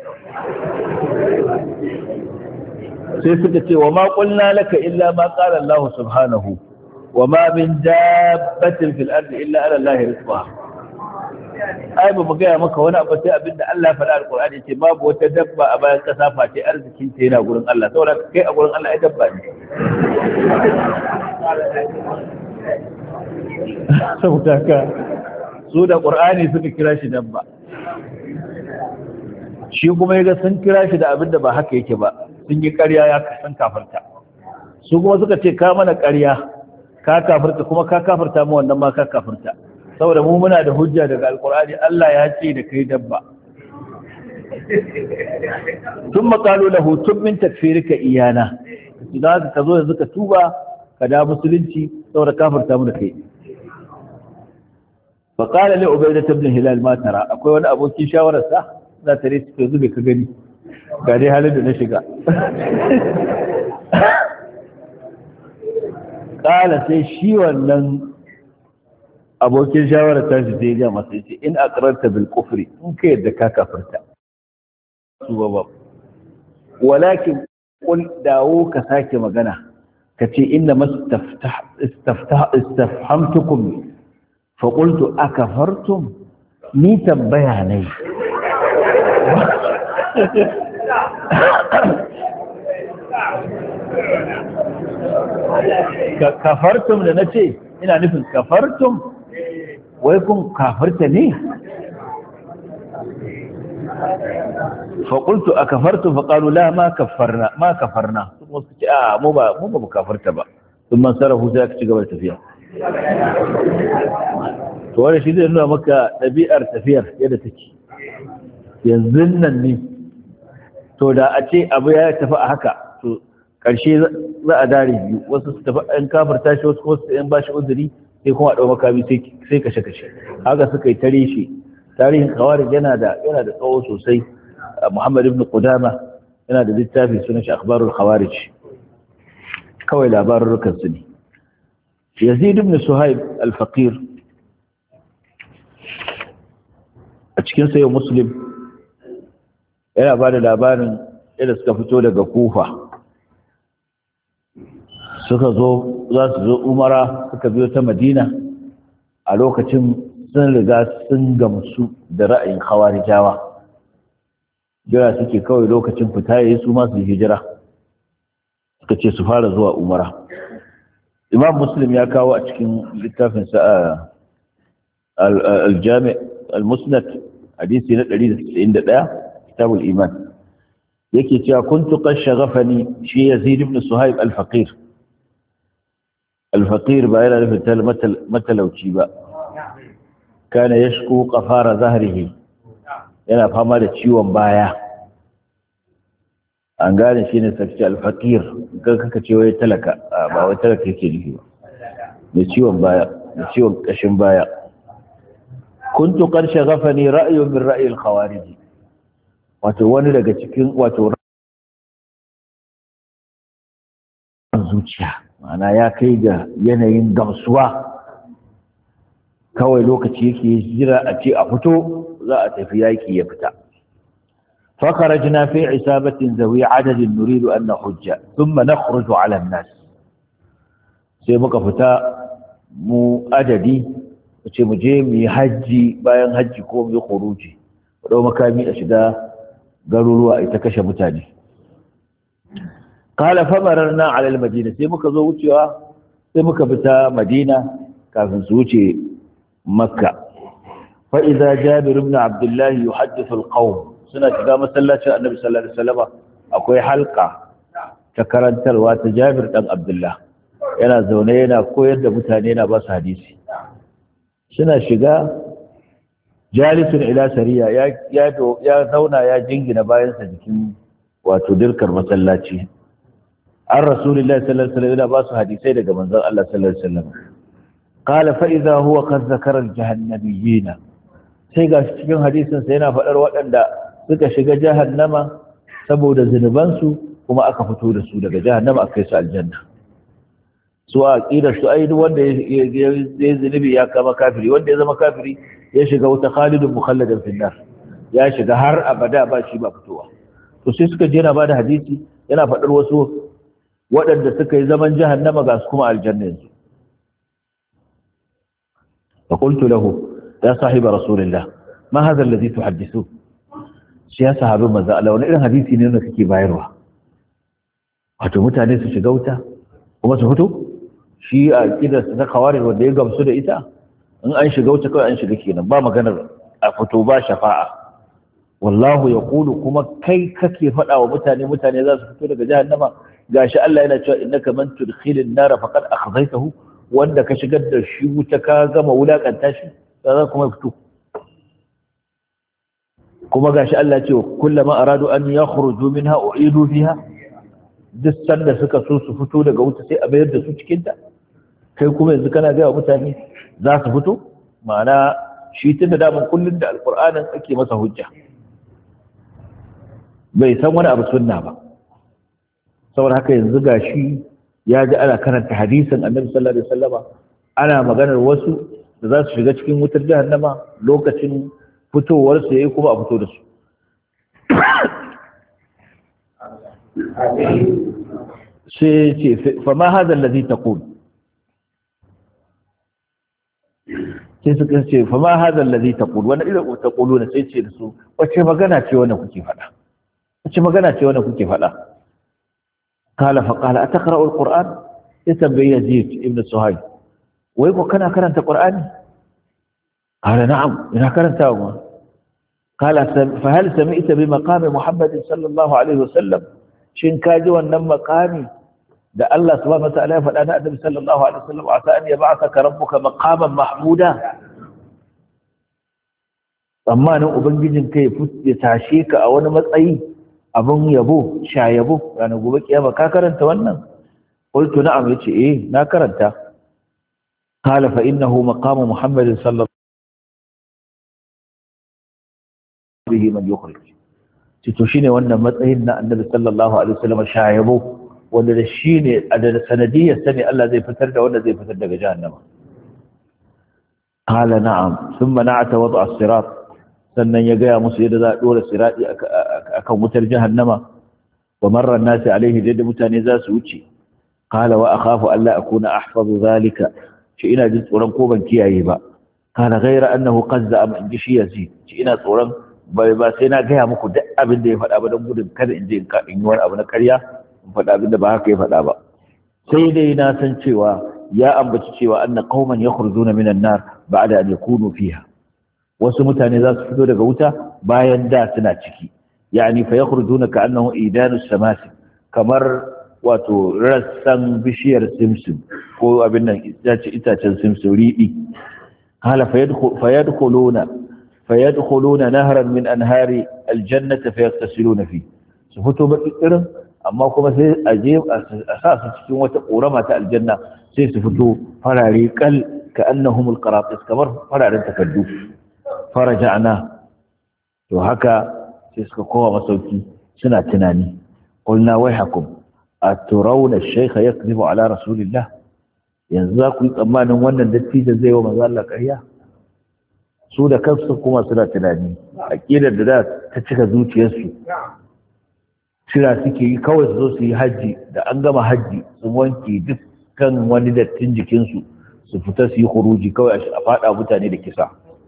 sai suka ce wa ma qulna laka illa ma qala Allah subhanahu wa ma min dabbatin fil ardi illa ala Allah rizquha ai ba mu gaya maka wani abu sai abinda Allah ya faɗa alqur'ani ce babu wata dabba a bayan kasa face arzikin ta yana gurin Allah saboda kai a gurin Allah ai dabba ne saboda ka su da qur'ani suka kira shi dabba shi kuma yaga sun kira shi da abinda ba haka yake ba sun yi ƙarya ya san kafarta su kuma suka ce ka mana ƙarya ka kafarta kuma ka kafarta mu wannan ma ka kafarta saboda mu muna da hujja daga alkur'ani Allah ya ce da kai dabba tun makalu lahu tun min takfirika iyana idan ka zo yanzu ka tuba ka da musulunci saboda kafirta mu da kai fa qala li ubaydah ibn hilal ma tara akwai wani abokin shawarar sa za ta rike yanzu bai ka gani ga dai halin da na shiga qala sai shi wannan abokin shawarar ta shi sai ya masa yace in aqrarta bil kufri in ka yadda ka kafirta su ba walakin qul dawo ka sake magana kace inna mastaftah istaftah istafhamtukum fa qultu akafartum ni tambaya ne kafartum da nace ina nufin kafartum wai kun kafarta ne faƙultu a kafartu faƙalu la ma kafarna ma kafarna sun wasu ce a mu ba mu ba mu kafarta ba sun man sarrafu sai aka ci gaba da tafiya to wanda shi zai nuna maka ɗabi'ar tafiyar yadda take yanzu nan ne to da a ce abu ya tafi a haka to ƙarshe za a dare biyu wasu su tafi an kafarta shi wasu wasu yan bashi uzuri sai kuma a ɗau makami sai kashe-kashe haka suka yi tare shi tarihin khawarij yana da yana da tsawo sosai Muhammad ibn Qudama yana da littafi sunan shi akhbarul khawarij kawai labarurukan su ne Yazid ibn Suhaib al-Faqir a cikin sayo Muslim yana ba da labarin idan suka fito daga Kufa suka zo za su zo umara suka biyo ta Madina a lokacin sun riga sun gamsu da ra'ayin khawarijawa jira suke kawai lokacin fita yayi su ma su hijira suka ce su fara zuwa umara. Imam Muslim ya kawo a cikin littafin sa al-Jami' al-Musnad hadisi na ɗari da tis'in da ɗaya kitabul iman yake cewa kuntu qad shaghafani shi Yazid ibn Suhaib al-Faqir al-Faqir ba yana nufin matalauci ba kana yashku qafara zahrihi yana fama da ciwon baya an gane shi ne sarki al-Faqir kan kaka ce wai talaka ba wai talaka yake nufi ba da ciwon baya da ciwon kashin baya kuntu qad shaghafani ra'yun min ra'yi al-khawarij wato wani daga cikin wato zuciya ma'ana ya kai ga yanayin gamsuwa kawai lokaci yake jira a ce a fito za a tafi yaki ya fita فخرجنا في عصابة ذوي عدد نريد أن نحج ثم نخرج على الناس sai muka fita mu adadi ce mu je mu yi hajji bayan hajji ko mu yi khuruji dau makami a shiga garuruwa ita kashe mutane qala famararna ala almadina sai muka zo wucewa sai muka fita madina kafin su wuce makka fa idza jabir ibn abdullah yuhaddithu alqawm suna shiga masallacin annabi sallallahu alaihi wasallam akwai halqa ta karantarwa ta jabir dan abdullah yana zaune yana koyar da mutane yana ba su hadisi suna shiga jalisun ila sariya ya ya ya zauna ya jingina bayansa jikin wato dirkar masallaci an rasulullahi sallallahu alaihi wasallam yana ba su hadisai daga manzon Allah sallallahu alaihi wasallam qala fa idha huwa qad zakara al-jahannamiyyin sai ga cikin hadisin sa yana fadar waɗanda suka shiga jahannama saboda zinubansu kuma aka fito da su daga jahannama aka kai su aljanna su a aqidar su ai duk wanda ya zinubi ya kama kafiri wanda ya zama kafiri ya shiga wuta khalidun mukhalladan fil nar ya shiga har abada ba shi ba fitowa to sai suka je na bada hadisi yana fadar wasu waɗanda suka yi zaman jahannama ga su kuma aljanna yanzu fa qultu lahu ya sahiba rasulillah ma hadha alladhi tuhaddithu shi ya sahabi manzo Allah wani irin hadisi ne da kake bayarwa wato mutane su shiga wuta kuma su fito shi a kidar ta kawari wanda ya gamsu da ita in an shiga wuta kawai an shiga kenan ba maganar a fito ba shafa'a wallahu yaqulu kuma kai kake faɗa wa mutane mutane za su fito daga jahannama gashi Allah yana cewa innaka man tudkhilin nar faqad akhzaytahu wanda ka shigar da shi wuta ka gama wulakanta shi za kuma fito kuma gashi Allah ce kullama aradu an yakhruju minha u'idu fiha duk sanda suka so su fito daga wuta sai a bayar da su cikin ta kai kuma yanzu kana ga mutane za su fito ma'ana shi tunda da mun kullun da alqur'anin ake masa hujja bai san wani abu sunna ba saboda haka yanzu gashi ya ji ana karanta hadisin Annabi sallallahu alaihi wasallama ana maganar wasu da za su shiga cikin wutar jahannama lokacin fitowar su yayi kuma a fito da su sai ce fa ma hadha alladhi taqul sai suka ce fa ma hadha alladhi taqul wani irin taquluna sai ce da su wace magana ce wannan kuke faɗa wace magana ce wannan kuke faɗa qala fa qala ataqra'u alquran yatabbi yazid ibn suhayb wai ko kana karanta qur'ani qala na'am ina karanta wa قال فهل سمعت بمقام محمد صلى الله عليه وسلم shin kaji wannan maqami da Allah subhanahu wa ta'ala ya faɗa na Annabi sallallahu alaihi wasallam asa an yab'athaka rabbuka maqaman mahmuda amma nan ubangijin kai ya tashe ka a wani matsayi abun yabo sha yabo ranar gobe kiyama ka karanta wannan qultu na'am yace eh na karanta qala fa innahu maqamu muhammadin sallallahu bihi man yukhrij to shine wannan matsayin na annabi sallallahu alaihi wasallam shayabo wanda da shine a da sanadiyar sani Allah zai fitar da wanda zai fitar daga jahannama qala na'am thumma na'ata wad'a as-sirat sannan ya ga musu yadda za a dora sirati akan wutar jahannama wa marra an-nas alayhi da mutane za su wuce qala wa akhafu alla akuna ahfazu zalika shi ina jin tsoron ko ban kiyaye ba kana ghaira annahu qazza am in shi yazi shi ina tsoron bai ba sai na gaya muku duk abin da ya faɗa ba don gudun kada in je in yi wani abu na ƙarya in faɗa abin da ba haka ya faɗa ba sai dai na san cewa ya ambaci cewa anna qauman yakhrujuna minan nar ba'da an yakunu fiha wasu mutane za su fito daga wuta bayan da suna ciki yani fa yakhrujuna ka'annahu idanu samasi kamar wato rassan bishiyar simsim ko abin nan itacen simsim riɗi hala fa yadkhuluna فيدخلون نهرا من أنهار الجنة فيغتسلون فيه سفتوا بكثيرا أما كما سيجيب أساس تكون وتقورمة الجنة سيسفتوا فراريكال كأنهم القراطيس كمر فرار تكدوا فرجعنا وهكا سيسكقوا مسوكي سنة تناني قلنا ويحكم أترون الشيخ يكذب على رسول الله ينزاكم أمانا وانا النتيجة زي وما ذا لك إياه su da kansu kuma suna tunani aqidar da ta cika zuciyarsu shira suke yi kawai su zo su yi haji da an gama haji sun wanke dukkan wani dattin jikinsu su fita su yi khuruji kawai a fada mutane da kisa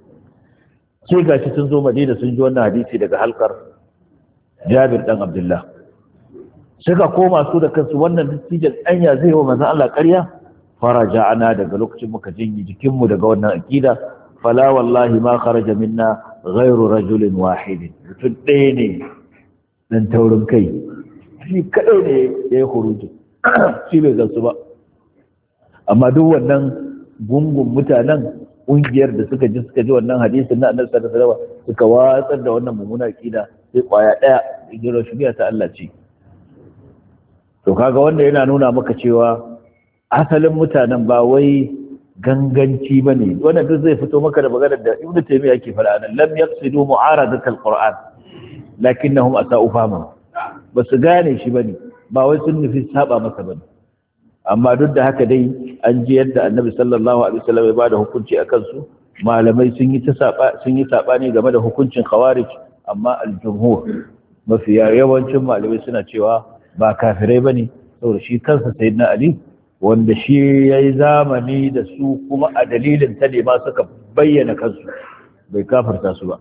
sai gashi sun zo Madina sun ji wannan hadisi daga halkar Jabir dan Abdullah suka koma su da kansu wannan dattijan anya zai wa manzon Allah ƙarya faraja'ana daga lokacin muka jinyi jikinmu daga wannan aqida fala wallahi ma kharaja minna ghayru rajulin wahidin mutum ɗaya ne dan taurin kai shi kadai ne ya yi khuruji shi bai gansu ba amma duk wannan gungun mutanen ƙungiyar da suka ji suka ji wannan hadisin na annabi sallallahu alaihi wasallam suka watsar da wannan mummuna kida sai kwaya ɗaya hijira shari'a ta Allah ce to kaga wanda yana nuna maka cewa asalin mutanen ba wai ganganci ba ne wannan duk zai fito maka da maganar da Ibn Taymiyyah yake fara nan lam yaqsidu mu'aradat al-Qur'an lakinnahum asa'u fahma ba su gane shi bane ba wai sun nufi saba masa bane amma duk da haka dai an ji yadda Annabi sallallahu alaihi wasallam ya bada hukunci akan su malamai sun yi ta saba sun yi sabani game da hukuncin khawarij amma al-jumhur mafiya yawancin malamai suna cewa ba kafirai bane saboda shi kansa sayyidina Ali wanda shi ya yi zamani da su kuma a dalilin ta ne ma suka bayyana kansu bai kafarta su ba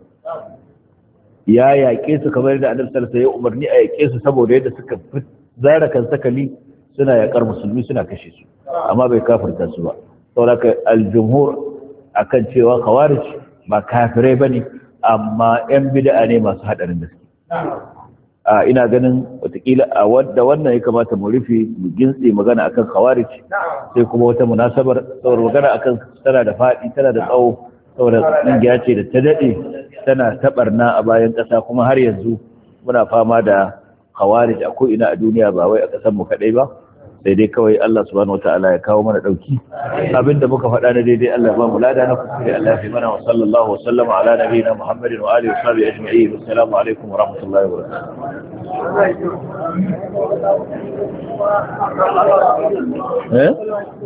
ya yaƙe su kamar da annabi sallallahu alaihi wasallam ya umarni a yaƙe su saboda yadda suka zara kan sakali suna yaƙar musulmi suna kashe su amma bai kafarta su ba saboda al-jumhur akan cewa khawarij ba kafirai bane amma yan bid'a ne masu hadarin gaske a ina ganin watakila a wadda wannan ya kamata mu rufe mu gintse magana akan khawarij sai kuma wata munasabar saboda magana akan tana da fadi tana da tsawo saboda kungiya ce da ta dade tana tabarna a bayan kasa kuma har yanzu muna fama da khawarij a ko ina a duniya ba wai a kasar mu kadai ba sai dai kawai Allah subhanahu wataala ya kawo mana dauki abinda muka faɗa na daidai Allah ba mu lada na kuskure Allah fi mana wa sallallahu wa sallama ala nabiyina Muhammadin wa alihi wa sahbihi ajma'in assalamu alaikum wa rahmatullahi wa barakatuh eh